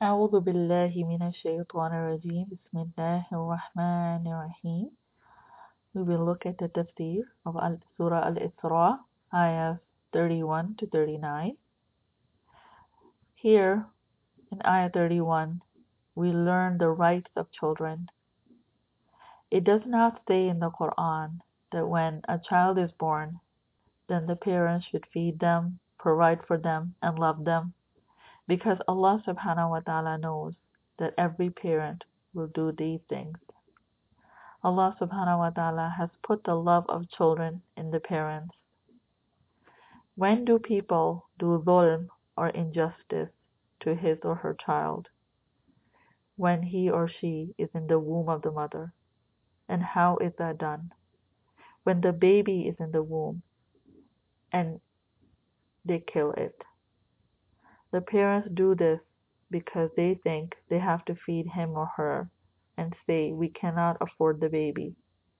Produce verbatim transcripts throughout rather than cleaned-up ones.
أعوذ بالله من الشيطان الرجيم بسم الله الرحمن الرحيم. We will look at the tafsir of Al Surah Al-Isra, ayahs thirty-one to thirty-nine. Here, in ayah thirty-one, we learn the rights of children. It does not say in the Quran that when a child is born, then the parents should feed them, provide for them, and love them, because Allah subhanahu wa ta'ala knows that every parent will do these things. Allah subhanahu wa ta'ala has put the love of children in the parents. When do people do dhulm or injustice to his or her child? When he or she is in the womb of the mother. And how is that done? When the baby is in the womb and they kill it. The parents do this because they think they have to feed him or her and say we cannot afford the baby.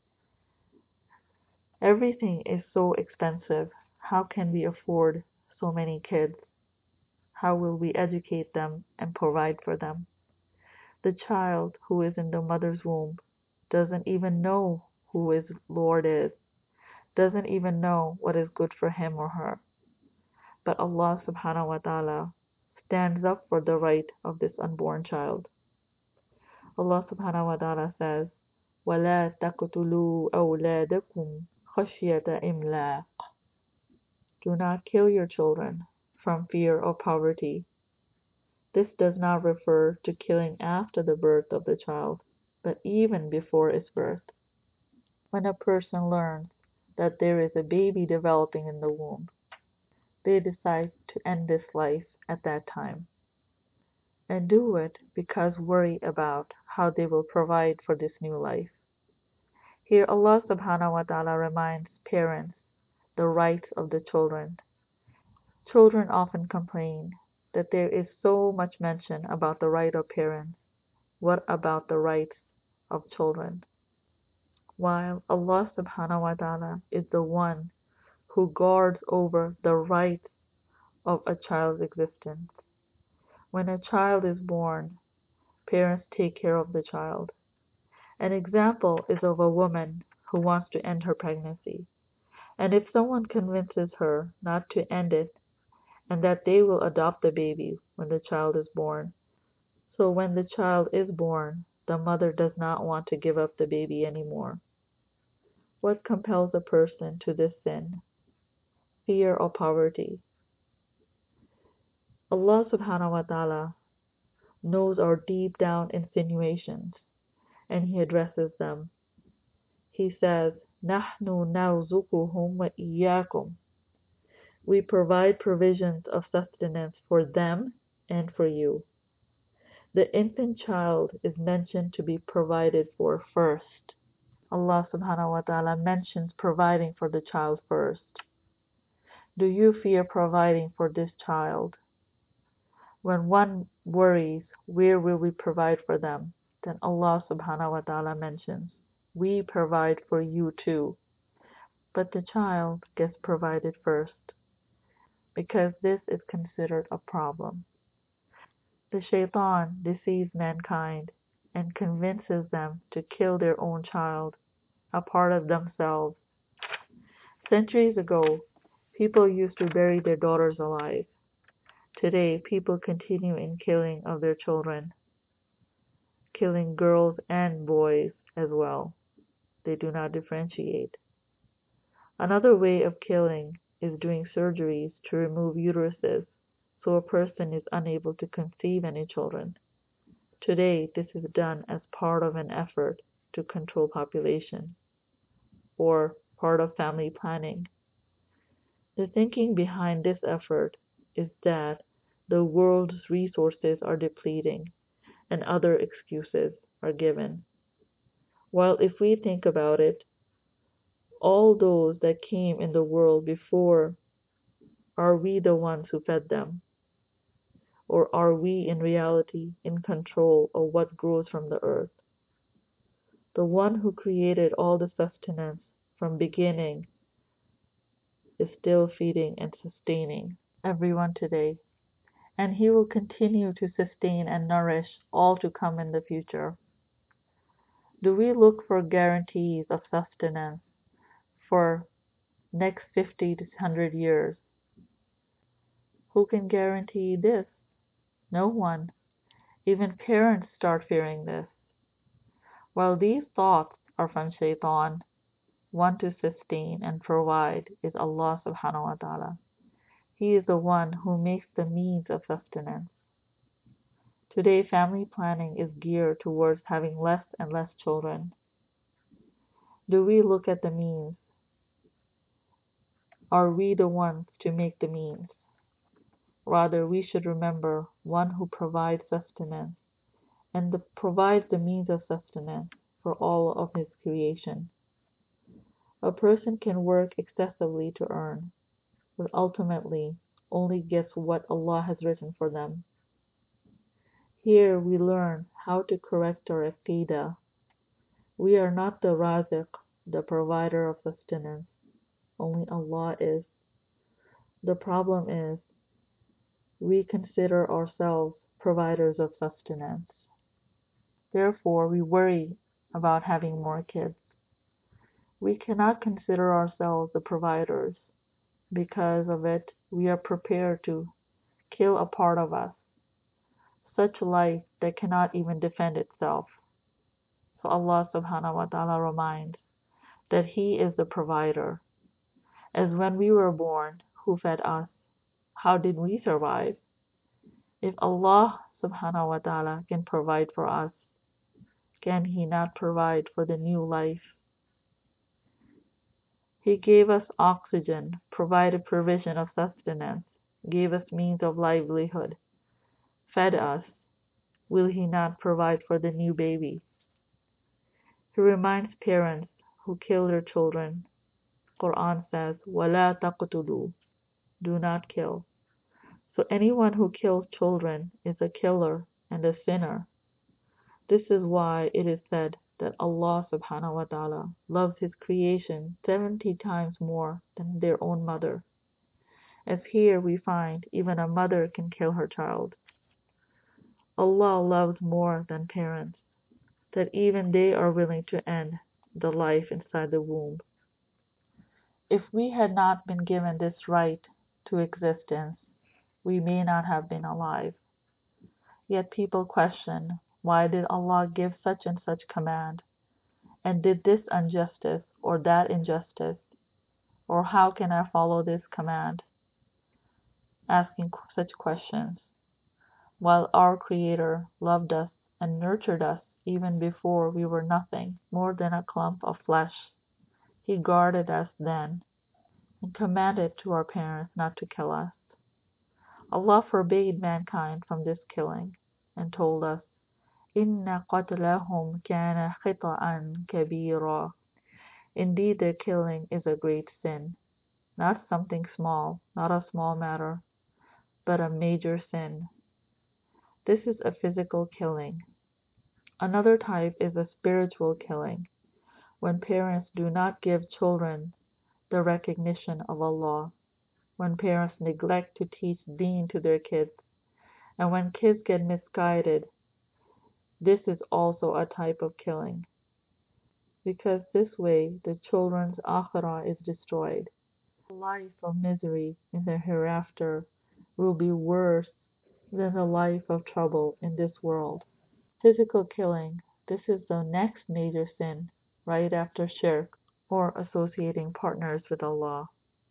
Everything is so expensive. How can we afford so many kids? How will we educate them and provide for them? The child who is in the mother's womb doesn't even know who his Lord is, doesn't even know what is good for him or her. But Allah subhanahu wa ta'ala stands up for the right of this unborn child. Allah subhanahu wa ta'ala says, وَلَا تَقْتُلُوا أَوْلَادَكُمْ خَشْيَةَ إِمْلَاقٍ. Do not kill your children from fear of poverty. This does not refer to killing after the birth of the child, but even before its birth. When a person learns that there is a baby developing in the womb, they decide to end this life at that time, and do it because worry about how they will provide for this new life. Here Allah subhanahu wa ta'ala reminds parents the rights of the children. Children often complain that there is so much mention about the right of parents. What about the rights of children? While Allah subhanahu wa ta'ala is the one who guards over the rights of a child's existence. When a child is born, parents take care of the child. An example is of a woman who wants to end her pregnancy. And if someone convinces her not to end it and that they will adopt the baby when the child is born, so when the child is born, the mother does not want to give up the baby anymore. What compels a person to this sin? Fear or poverty? Allah subhanahu wa ta'ala knows our deep down insinuations and He addresses them. He says, نَحْنُ نَرْزُقُهُمْ وَإِيَّاكُمْ. We provide provisions of sustenance for them and for you. The infant child is mentioned to be provided for first. Allah subhanahu wa ta'ala mentions providing for the child first. Do you fear providing for this child? When one worries, where will we provide for them? Then Allah subhanahu wa ta'ala mentions, we provide for you too. But the child gets provided first, because this is considered a problem. The shaitan deceives mankind and convinces them to kill their own child, a part of themselves. Centuries ago, people used to bury their daughters alive. Today, people continue in killing of their children, killing girls and boys as well. They do not differentiate. Another way of killing is doing surgeries to remove uteruses so a person is unable to conceive any children. Today, this is done as part of an effort to control population or part of family planning. The thinking behind this effort is that the world's resources are depleting and other excuses are given. While if we think about it, all those that came in the world before, are we the ones who fed them? Or are we in reality in control of what grows from the earth? The one who created all the sustenance from beginning is still feeding and sustaining everyone today. and He will continue to sustain and nourish all to come in the future. Do we look for guarantees of sustenance for next fifty to one hundred years? Who can guarantee this? No one. Even parents start fearing this. While these thoughts are from Shaitan, one to sustain and provide is Allah subhanahu wa ta'ala. He is the one who makes the means of sustenance. Today, family planning is geared towards having less and less children. Do we look at the means? Are we the ones to make the means? Rather, we should remember one who provides sustenance and the, provides the means of sustenance for all of his creation. A person can work excessively to earn, but ultimately only gets what Allah has written for them. Here we learn how to correct our aqidah. We are not the Raziq, the provider of sustenance. Only Allah is. The problem is, we consider ourselves providers of sustenance. Therefore, we worry about having more kids. We cannot consider ourselves the providers. Because of it, we are prepared to kill a part of us, such life that cannot even defend itself. So Allah subhanahu wa ta'ala reminds that He is the provider. As when we were born, who fed us? How did we survive? If Allah subhanahu wa ta'ala can provide for us, can He not provide for the new life? He gave us oxygen, provided provision of sustenance, gave us means of livelihood, fed us. Will He not provide for the new baby? He reminds parents who kill their children. Quran says, وَلَا تَقْتُلُوا, do not kill. So anyone who kills children is a killer and a sinner. This is why it is said that Allah subhanahu wa ta'ala loves His creation seventy times more than their own mother. As here we find even a mother can kill her child. Allah loves more than parents, that even they are willing to end the life inside the womb. If we had not been given this right to existence, we may not have been alive. Yet people question, why did Allah give such and such command? And did this injustice or that injustice? Or how can I follow this command? Asking such questions. While our Creator loved us and nurtured us even before we were nothing more than a clump of flesh, He guarded us then and commanded to our parents not to kill us. Allah forbade mankind from this killing and told us, إِنَّ قَتْلَهُمْ كَانَ خِطَأً كَبِيرًا. Indeed, their killing is a great sin, not something small, not a small matter, but a major sin. This is a physical killing. Another type is a spiritual killing, when parents do not give children the recognition of Allah, when parents neglect to teach Deen to their kids, and when kids get misguided. This is also a type of killing, because this way the children's akhirah is destroyed. The life of misery in the hereafter will be worse than the life of trouble in this world. Physical killing, this is the next major sin, right after shirk, or associating partners with Allah.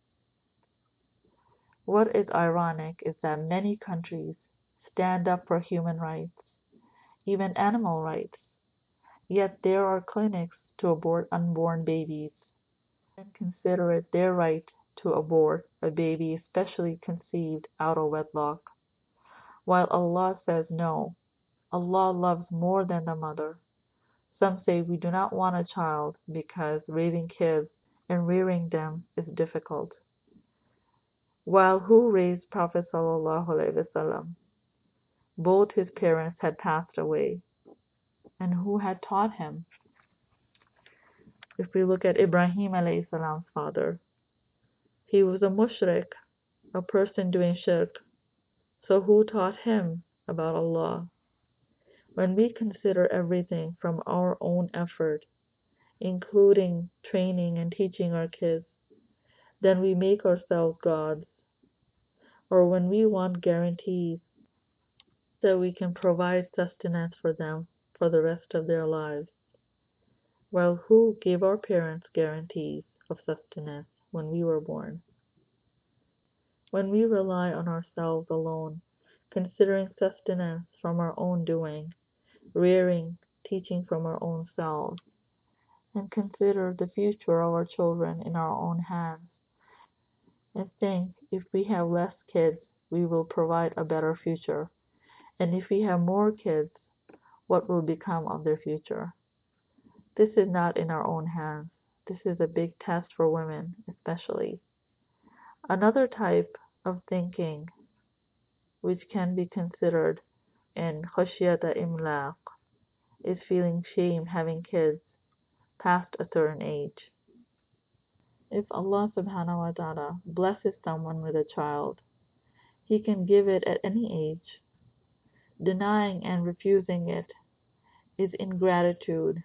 What is ironic is that many countries stand up for human rights, even animal rights, yet there are clinics to abort unborn babies, and consider it their right to abort a baby especially conceived out of wedlock, while Allah says no. Allah loves more than the mother. Some say we do not want a child because raising kids and rearing them is difficult. While who raised Prophet sallallahu alaihi wasallam? Both his parents had passed away. And who had taught him? If we look at Ibrahim alayhi salam's father, he was a mushrik, a person doing shirk. So who taught him about Allah? When we consider everything from our own effort, including training and teaching our kids, then we make ourselves gods. Or when we want guarantees that we can provide sustenance for them for the rest of their lives. Well, who gave our parents guarantees of sustenance when we were born? When we rely on ourselves alone, considering sustenance from our own doing, rearing, teaching from our own selves, and consider the future of our children in our own hands, and think if we have less kids, we will provide a better future, and if we have more kids, what will become of their future? This is not in our own hands. This is a big test for women, especially. Another type of thinking which can be considered in khashiyata imlaq is feeling shame having kids past a certain age. If Allah subhanahu wa ta'ala blesses someone with a child, He can give it at any age. Denying and refusing it is ingratitude.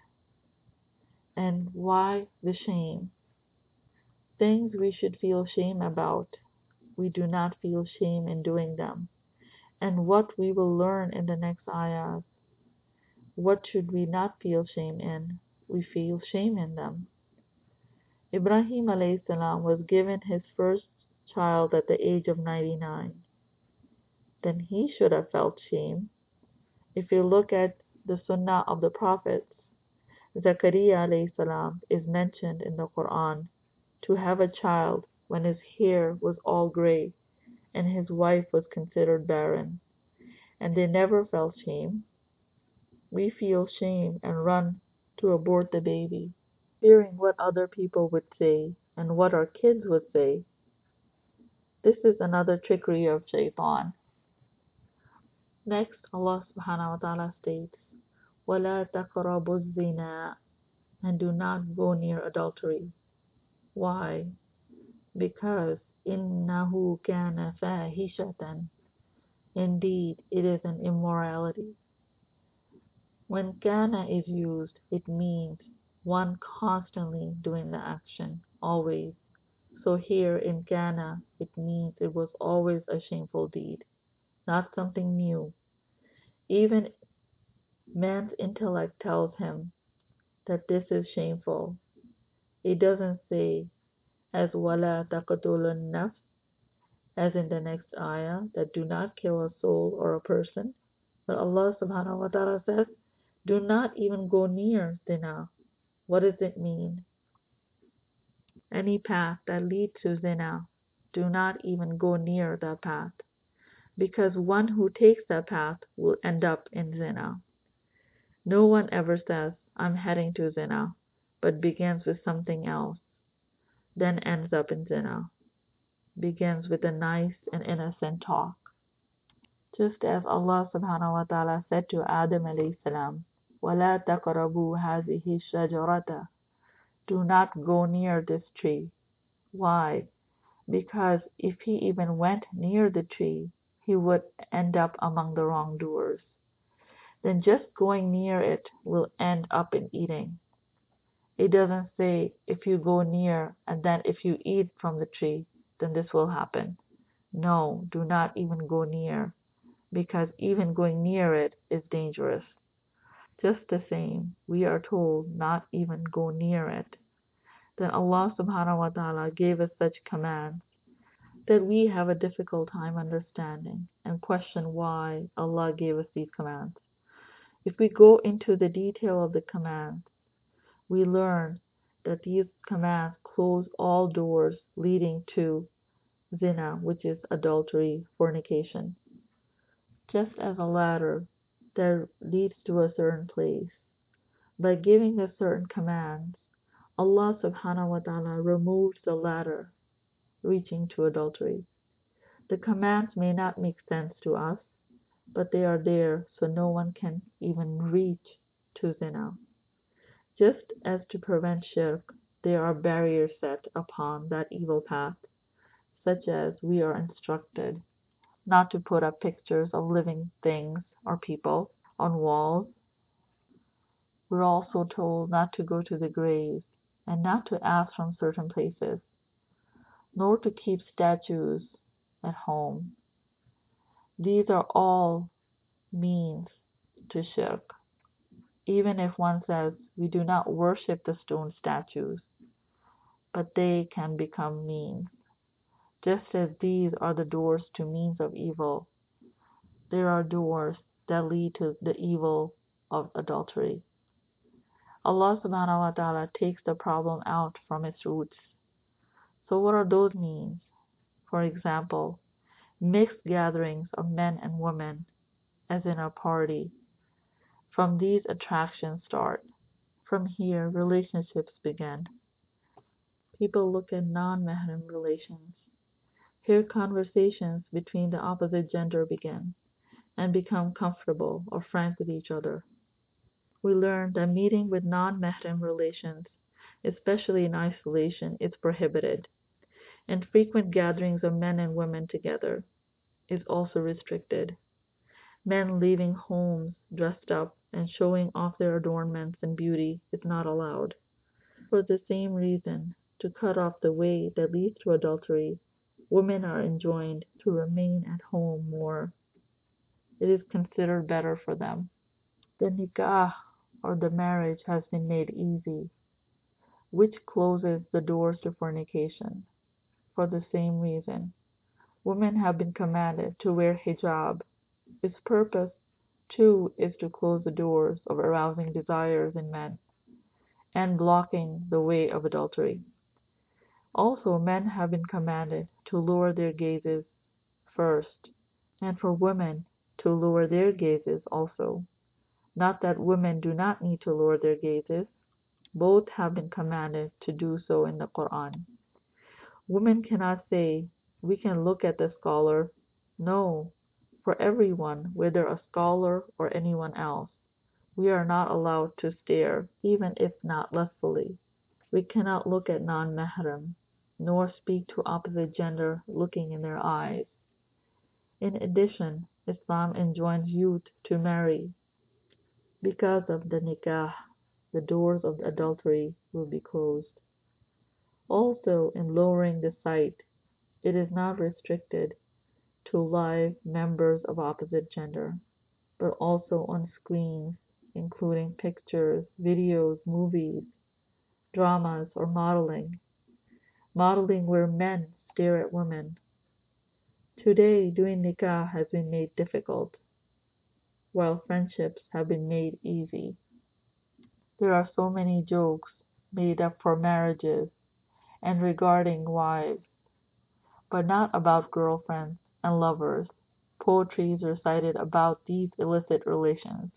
And why the shame? Things we should feel shame about, we do not feel shame in doing them. And what we will learn in the next ayahs, what should we not feel shame in? We feel shame in them. Ibrahim alayhi salam was given his first child at the age of ninety-nine. Then he should have felt shame. If you look at the sunnah of the prophets, Zakaria alayhi salam is mentioned in the Quran to have a child when his hair was all gray and his wife was considered barren, and they never felt shame. We feel shame and run to abort the baby, fearing what other people would say and what our kids would say. This is another trickery of shaitan. Next, Allah subhanahu wa ta'ala states, وَلَا تَقْرَبُوا الزِّنَا, and do not go near adultery. Why? Because إِنَّهُ كَانَ فَاحِشَةً, indeed it is an immorality. When kana is used, it means one constantly doing the action, always. So here in kana, it means it was always a shameful deed, not something new. Even man's intellect tells him that this is shameful. It doesn't say, as wala taqtulun nafs, as in the next ayah, that do not kill a soul or a person. But Allah subhanahu wa ta'ala says, do not even go near zina. What does it mean? Any path that leads to zina, do not even go near that path, because one who takes that path will end up in zina. No one ever says, I'm heading to zina, but begins with something else, then ends up in zina. Begins with a nice and innocent talk. Just as Allah subhanahu wa ta'ala said to Adam alayhi salam, وَلَا تَقْرَبُوا هَذِهِ الشَّجَرَةَ, do not go near this tree. Why? Because if he even went near the tree, he would end up among the wrongdoers. Then just going near it will end up in eating. It doesn't say if you go near and then if you eat from the tree, then this will happen. No, do not even go near, because even going near it is dangerous. Just the same, we are told not even go near it. Then Allah subhanahu wa ta'ala gave us such commands that we have a difficult time understanding and question why Allah gave us these commands. If we go into the detail of the commands, we learn that these commands close all doors leading to zina, which is adultery, fornication. Just as a ladder that leads to a certain place, by giving us certain commands, Allah subhanahu wa ta'ala removes the ladder reaching to adultery. The commands may not make sense to us, but they are there so no one can even reach to zina. Just as to prevent shirk, there are barriers set upon that evil path, such as we are instructed, not to put up pictures of living things or people on walls. We're also told not to go to the graves and not to ask from certain places, nor to keep statues at home. These are all means to shirk. Even if one says we do not worship the stone statues, but they can become means. Just as these are the doors to means of evil, there are doors that lead to the evil of adultery. Allah subhanahu wa ta'ala takes the problem out from its roots. So what are those means? For example, mixed gatherings of men and women, as in a party. From these attractions start. From here relationships begin. People look at non-mahram relations. Here conversations between the opposite gender begin and become comfortable or frank with each other. We learn that meeting with non-mahram relations, especially in isolation, is prohibited, and frequent gatherings of men and women together is also restricted. Men leaving homes dressed up and showing off their adornments and beauty is not allowed. For the same reason, to cut off the way that leads to adultery, women are enjoined to remain at home more. It is considered better for them. The nikah, or the marriage, has been made easy, which closes the doors to fornication. For the same reason, women have been commanded to wear hijab. Its purpose, too, is to close the doors of arousing desires in men and blocking the way of adultery. Also, men have been commanded to lower their gazes first, and for women to lower their gazes also. Not that women do not need to lower their gazes. Both have been commanded to do so in the Quran. Women cannot say, we can look at the scholar. No, for everyone, whether a scholar or anyone else, we are not allowed to stare, even if not lustfully. We cannot look at non-mahram, nor speak to opposite gender looking in their eyes. In addition, Islam enjoins youth to marry. Because of the nikah, the doors of adultery will be closed. Also, in lowering the sight, it is not restricted to live members of opposite gender, but also on screens, including pictures, videos, movies, dramas, or modeling. Modeling where men stare at women. Today, doing nikah has been made difficult, while friendships have been made easy. There are so many jokes made up for marriages and regarding wives, but not about girlfriends and lovers. Poetry is recited about these illicit relations.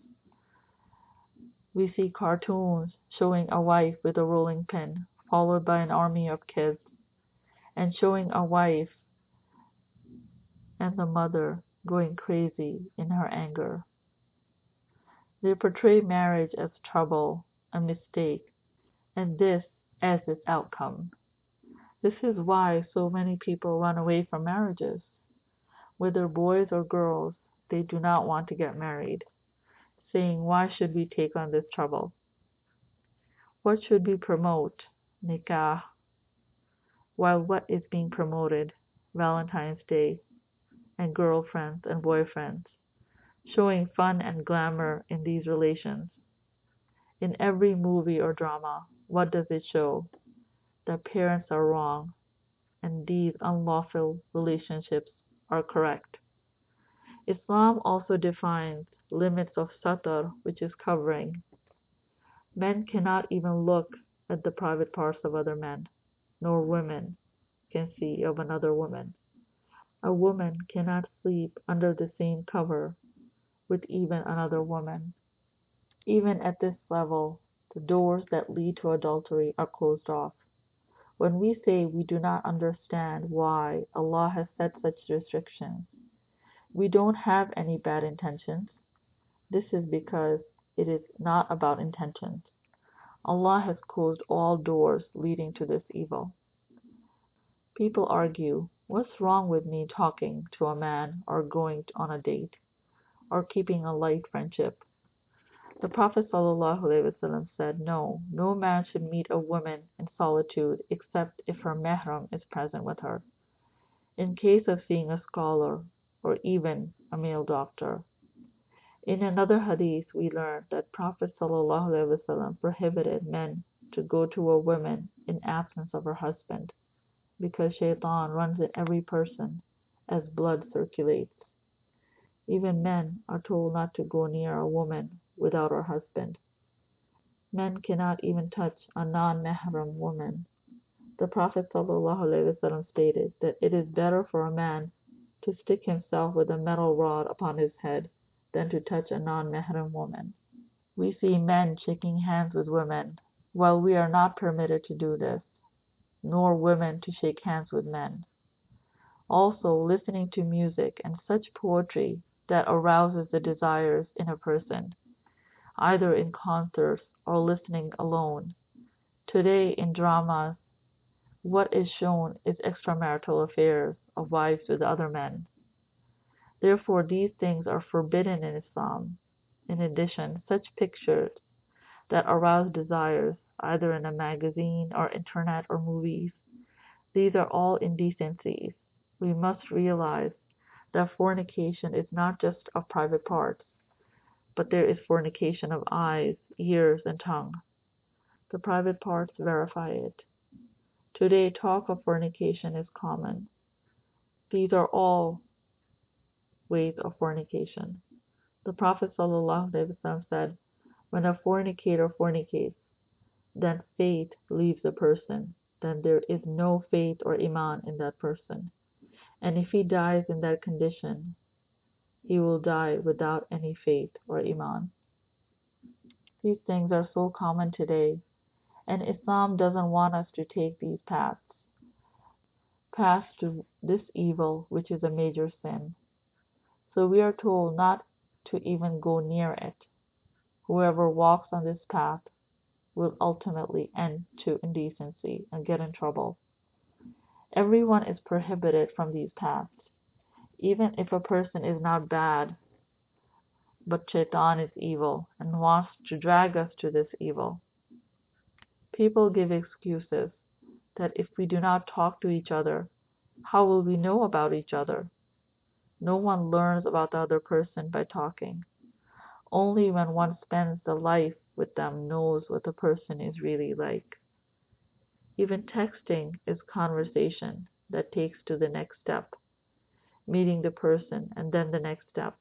We see cartoons showing a wife with a rolling pin, followed by an army of kids, and showing a wife and the mother going crazy in her anger. They portray marriage as trouble, a mistake, and this as its outcome. This is why so many people run away from marriages. Whether boys or girls, they do not want to get married, saying, why should we take on this trouble? What should we promote? Nikah. While what is being promoted? Valentine's Day and girlfriends and boyfriends, showing fun and glamour in these relations. In every movie or drama, what does it show? That parents are wrong and these unlawful relationships are correct. Islam also defines limits of satar, which is covering. Men cannot even look at the private parts of other men, nor women can see of another woman. A woman cannot sleep under the same cover with even another woman. Even at this level, the doors that lead to adultery are closed off. When we say we do not understand why Allah has set such restrictions, we don't have any bad intentions. This is because it is not about intentions. Allah has closed all doors leading to this evil. People argue, What's wrong with me talking to a man or going on a date or keeping a light friendship? The Prophet ﷺ said, no, no man should meet a woman in solitude except if her mahram is present with her, in case of seeing a scholar or even a male doctor. In another hadith, we learn that Prophet ﷺ prohibited men to go to a woman in absence of her husband, because shaitan runs in every person as blood circulates. Even men are told not to go near a woman without her husband. Men cannot even touch a non-mahram woman. The Prophet ﷺ stated that it is better for a man to stick himself with a metal rod upon his head than to touch a non-mahram woman. We see men shaking hands with women, while we are not permitted to do this, nor women to shake hands with men. Also, listening to music and such poetry that arouses the desires in a person, either in concerts or listening alone. Today, in dramas, what is shown is extramarital affairs of wives with other men. Therefore, these things are forbidden in Islam. In addition, such pictures that arouse desires, either in a magazine or internet or movies, these are all indecencies. We must realize that fornication is not just of private parts, but there is fornication of eyes, ears, and tongue. The private parts verify it. Today, talk of fornication is common. These are all ways of fornication. The Prophet ﷺ said, when a fornicator fornicates, then faith leaves the person, then there is no faith or iman in that person. And if he dies in that condition, he will die without any faith or iman. These things are so common today, and Islam doesn't want us to take these paths, paths to this evil, which is a major sin. So we are told not to even go near it. Whoever walks on this path will ultimately end to indecency and get in trouble. Everyone is prohibited from these paths, even if a person is not bad, but Shaitan is evil and wants to drag us to this evil. People give excuses that if we do not talk to each other, how will we know about each other? No one learns about the other person by talking. Only when one spends the life with them knows what the person is really like. Even texting is conversation that takes to the next step, meeting the person and then the next step.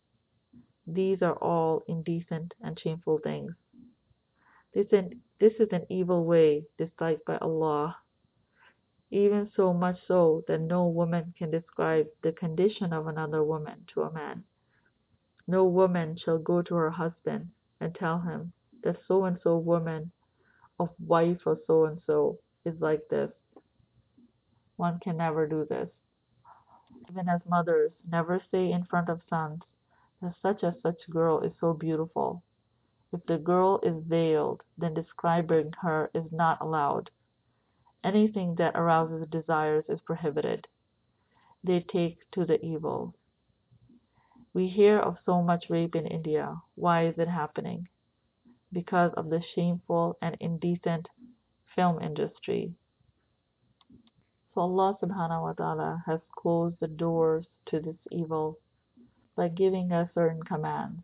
These are all indecent and shameful things. This, an, this is an evil way disliked by Allah, even so much so that no woman can describe the condition of another woman to a man. No woman shall go to her husband and tell him that so and so woman of wife of so and so is like this. One can never do this. Even as mothers, never say in front of sons that such and such girl is so beautiful. If the girl is veiled, then describing her is not allowed. Anything that arouses desires is prohibited. They take to the evil. We hear of so much rape in India. Why is it happening? Because of the shameful and indecent film industry. So Allah subhanahu wa ta'ala has closed the doors to this evil by giving us certain commands.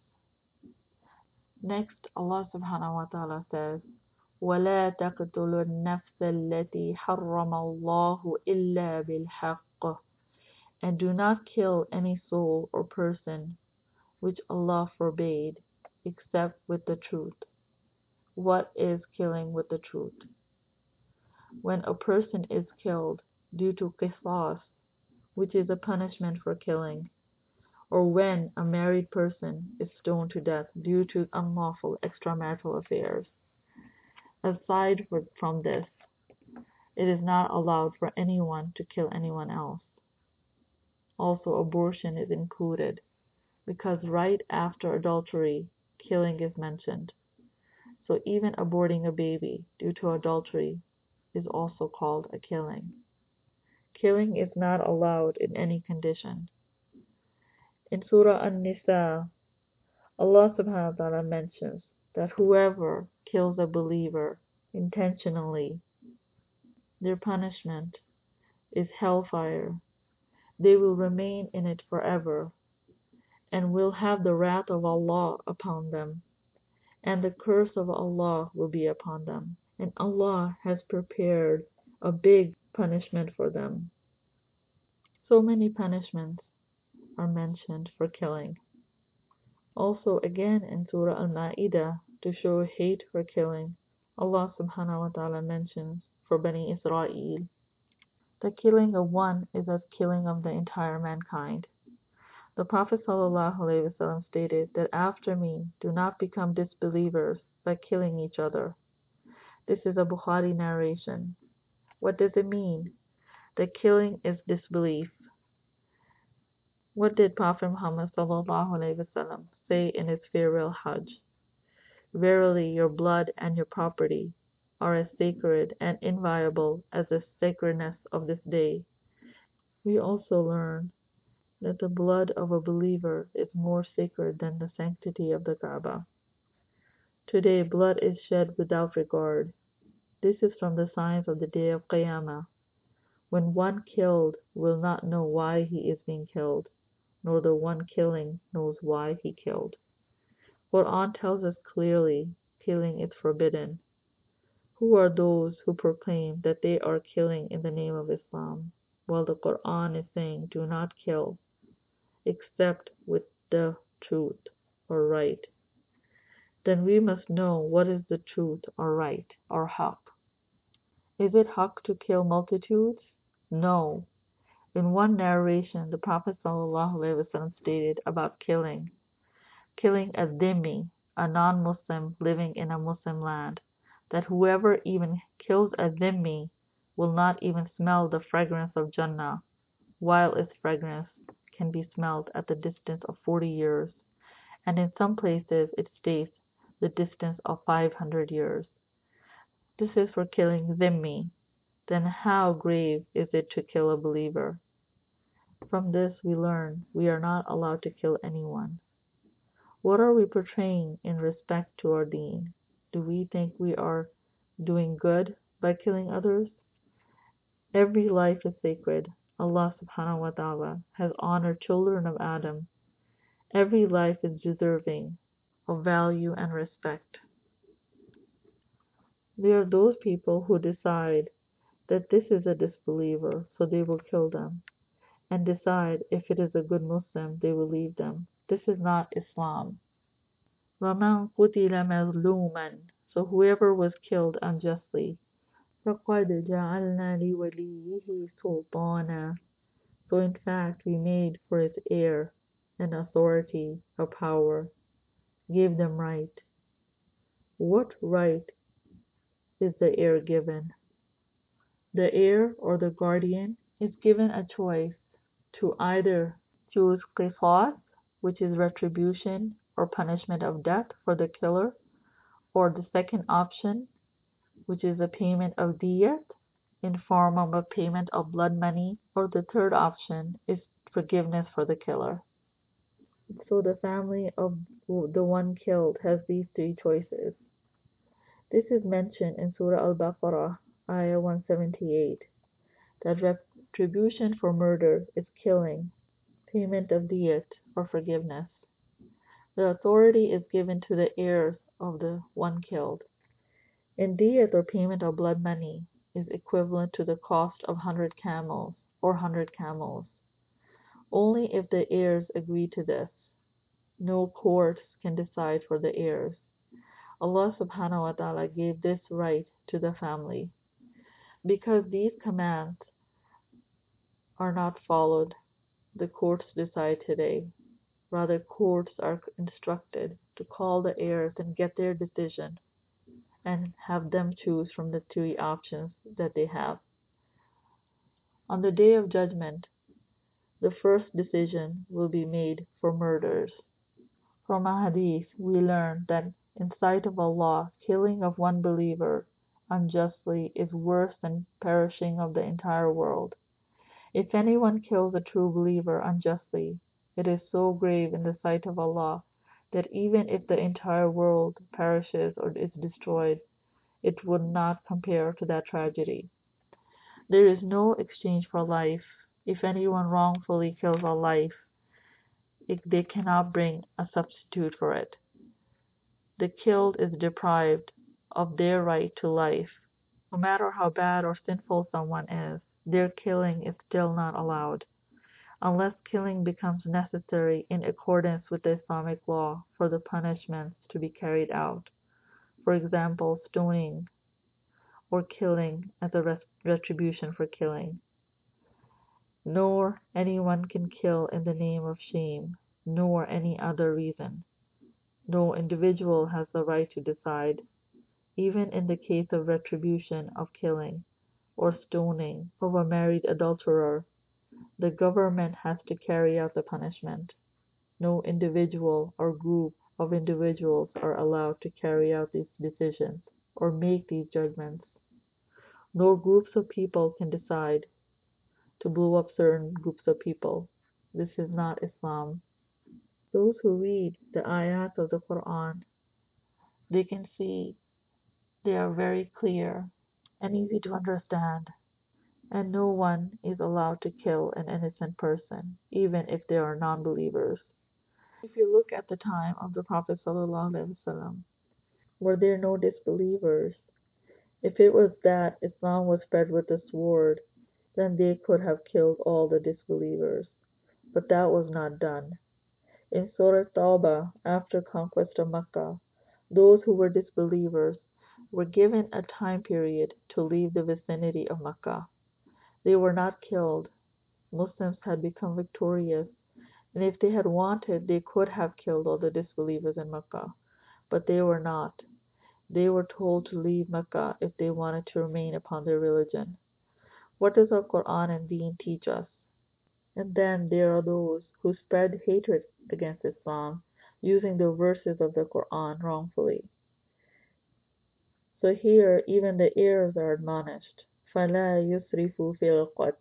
Next, Allah subhanahu wa ta'ala says, وَلَا تَقْتُلُوا النَّفْسَ الَّتِي حَرَّمَ اللَّهُ إِلَّا بِالْحَقِّ, and do not kill any soul or person which Allah forbade, except with the truth. What is killing with the truth? When a person is killed due to qisas, which is a punishment for killing, or when a married person is stoned to death due to unlawful extramarital affairs. Aside from this, it is not allowed for anyone to kill anyone else. Also, abortion is included, because right after adultery, killing is mentioned. So even aborting a baby due to adultery is also called a killing. Killing is not allowed in any condition. In Surah An-Nisa, Allah subhanahu wa ta'ala mentions that whoever kills a believer intentionally, their punishment is hellfire. They will remain in it forever and will have the wrath of Allah upon them, and the curse of Allah will be upon them. And Allah has prepared a big punishment for them. So many punishments are mentioned for killing. Also again in Surah Al-Ma'idah, to show hate for killing, Allah subhanahu wa ta'ala mentions for Bani Israel, the killing of one is as killing of the entire mankind. The Prophet ﷺ stated that after me, do not become disbelievers by killing each other. This is a Bukhari narration. What does it mean? That killing is disbelief. What did Prophet Muhammad ﷺ say in his farewell Hajj? Verily, your blood and your property are as sacred and inviolable as the sacredness of this day. We also learn that the blood of a believer is more sacred than the sanctity of the Kaaba. Today, blood is shed without regard. This is from the signs of the day of Qiyamah, when one killed will not know why he is being killed, nor the one killing knows why he killed. Quran tells us clearly, killing is forbidden. Who are those who proclaim that they are killing in the name of Islam, while the Quran is saying, do not kill, except with the truth or right? Then we must know what is the truth or right or haqq. Is it haqq to kill multitudes? No. In one narration, the Prophet ﷺ stated about killing, killing a dhimmi, a non-Muslim living in a Muslim land, that whoever even kills a dhimmi will not even smell the fragrance of Jannah, while its fragrance can be smelled at the distance of forty years, and in some places it states the distance of five hundred years. This is for killing dhimmi. Then how grave is it to kill a believer? From this we learn we are not allowed to kill anyone. What are we portraying in respect to our deen? Do we think we are doing good by killing others? Every life is sacred. Allah subhanahu wa ta'ala has honored children of Adam. Every life is deserving of value and respect. There are those people who decide that this is a disbeliever, so they will kill them, and decide if it is a good Muslim, they will leave them. This is not Islam. وَمَنْ قُتِلَ مَظْلُومًا, so whoever was killed unjustly, فَقَدْ جَعَلْنَا لِوَلِيِّهِ سُلْطَانًا, so in fact we made for his heir an authority, a power, gave them right. What right is the heir given? The heir or the guardian is given a choice to either choose qisas, which is retribution or punishment of death for the killer, or the second option, which is a payment of diyat in form of a payment of blood money, or the third option is forgiveness for the killer. So the family of the one killed has these three choices. This is mentioned in Surah Al-Baqarah, Ayah one seventy-eight, that retribution for murder is killing, payment of diyat or forgiveness. The authority is given to the heirs of the one killed. And diyat or payment of blood money is equivalent to the cost of one hundred camels or one hundred camels. Only if the heirs agree to this. No court can decide for the heirs. Allah subhanahu wa ta'ala gave this right to the family. Because these commands are not followed, the courts decide today. Rather, courts are instructed to call the heirs and get their decision and have them choose from the three options that they have. On the day of judgment, the first decision will be made for murders. From a hadith, we learn that in sight of Allah, killing of one believer unjustly is worse than perishing of the entire world. If anyone kills a true believer unjustly, it is so grave in the sight of Allah that even if the entire world perishes or is destroyed, it would not compare to that tragedy. There is no exchange for life. If anyone wrongfully kills a life, it, they cannot bring a substitute for it. The killed is deprived of their right to life. No matter how bad or sinful someone is, their killing is still not allowed, unless killing becomes necessary in accordance with the Islamic law for the punishments to be carried out. For example, stoning or killing as a ret- retribution for killing. Nor anyone can kill in the name of shame, nor any other reason. No individual has the right to decide, even in the case of retribution of killing or stoning of a married adulterer. The government has to carry out the punishment. No individual or group of individuals are allowed to carry out these decisions or make these judgments. No groups of people can decide to blow up certain groups of people. This is not Islam. Those who read the ayat of the Quran, they can see they are very clear and easy to understand, and no one is allowed to kill an innocent person, even if they are non-believers. If you look at the time of the Prophet ﷺ, were there no disbelievers? If it was that Islam was spread with the sword, then they could have killed all the disbelievers. But that was not done. In Surah Tawbah, after conquest of Mecca, those who were disbelievers were given a time period to leave the vicinity of Mecca. They were not killed. Muslims had become victorious, and if they had wanted, they could have killed all the disbelievers in Mecca. But they were not. They were told to leave Mecca if they wanted to remain upon their religion. What does our Quran and Deen teach us? And then there are those who spread hatred against Islam, using the verses of the Quran wrongfully. So here, even the heirs are admonished. فَلَا يُسْرِفُوا فِي الْقَتْلِ.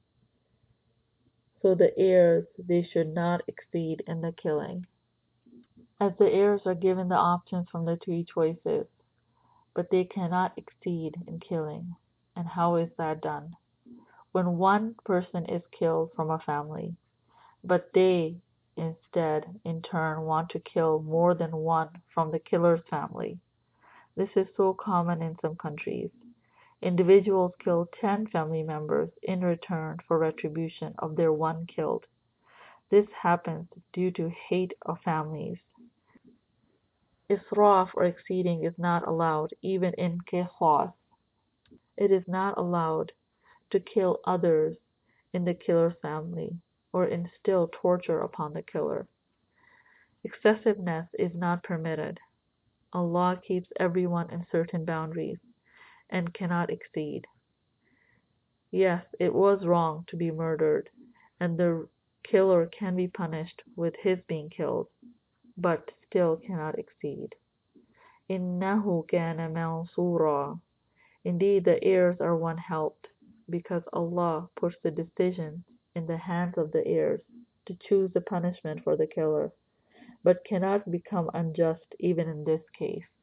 So the heirs, they should not exceed in the killing. As the heirs are given the options from the three choices, but they cannot exceed in killing. And how is that done? When one person is killed from a family, but they instead in turn want to kill more than one from the killer's family. This is so common in some countries. Individuals kill ten family members in return for retribution of their one killed. This happens due to hate of families. Israf or exceeding is not allowed even in qisas. It is not allowed to kill others in the killer's family or instill torture upon the killer. Excessiveness is not permitted. Allah keeps everyone in certain boundaries and cannot exceed. Yes, it was wrong to be murdered, and the killer can be punished with his being killed, but still cannot exceed. إِنَّهُ كَانَ مَنْصُورًا. Indeed, the heirs are one helped, because Allah puts the decision in the hands of the heirs to choose the punishment for the killer, but cannot become unjust even in this case.